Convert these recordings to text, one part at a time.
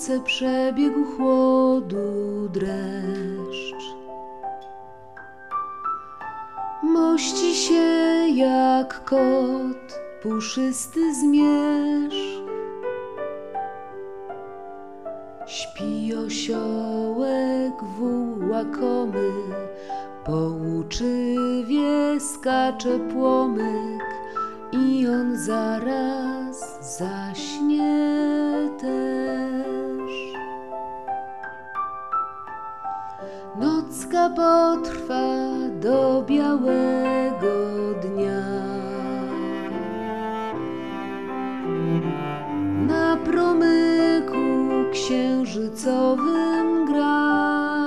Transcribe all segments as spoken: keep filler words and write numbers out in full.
noce przebiegł chłodu dreszcz. Mości się jak kot puszysty zmierzch. Śpi osiołek wół łakomy, po łuczywie skacze płomyk i on zaraz zaśnie też. Nocka potrwa do białego dnia. Na promyku księżycowym gra.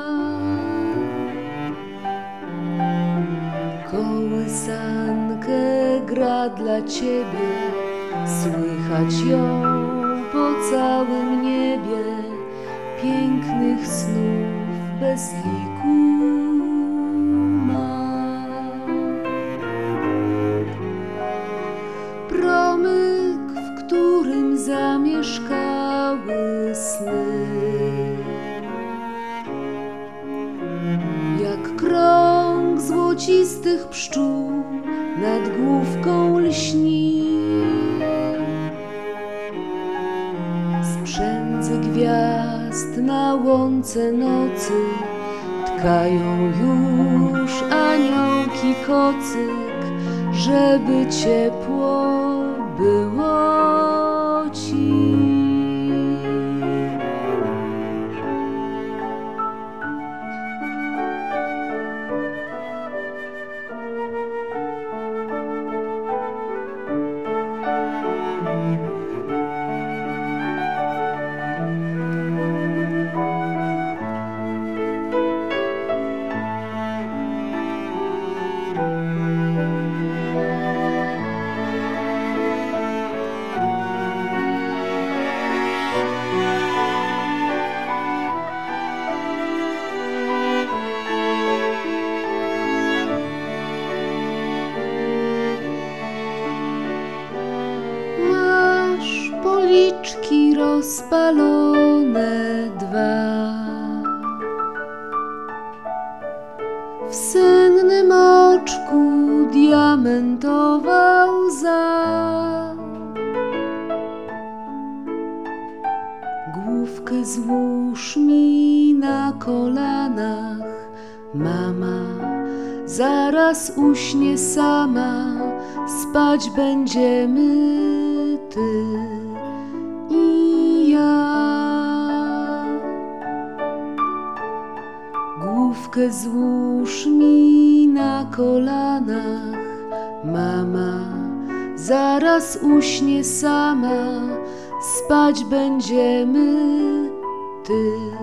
Kołysankę gra dla ciebie, słychać ją po całym niebie, pięknych snów bez liku ma. Promyk, w którym zamieszkały sny, jak krąg złocistych pszczół nad główką lśni. Z przędzy gwiazd na łące nocy tkają już aniołki kocyk, żeby ciepło było ci. Policzki rozpalone dwa, w sennym oczku diamentowa łza. Główkę złóż mi na kolanach, mama zaraz uśnie sama, spać będziemy ty i ja. Główkę złóż mi na kolanach, mama zaraz uśnie sama, spać będziemy ty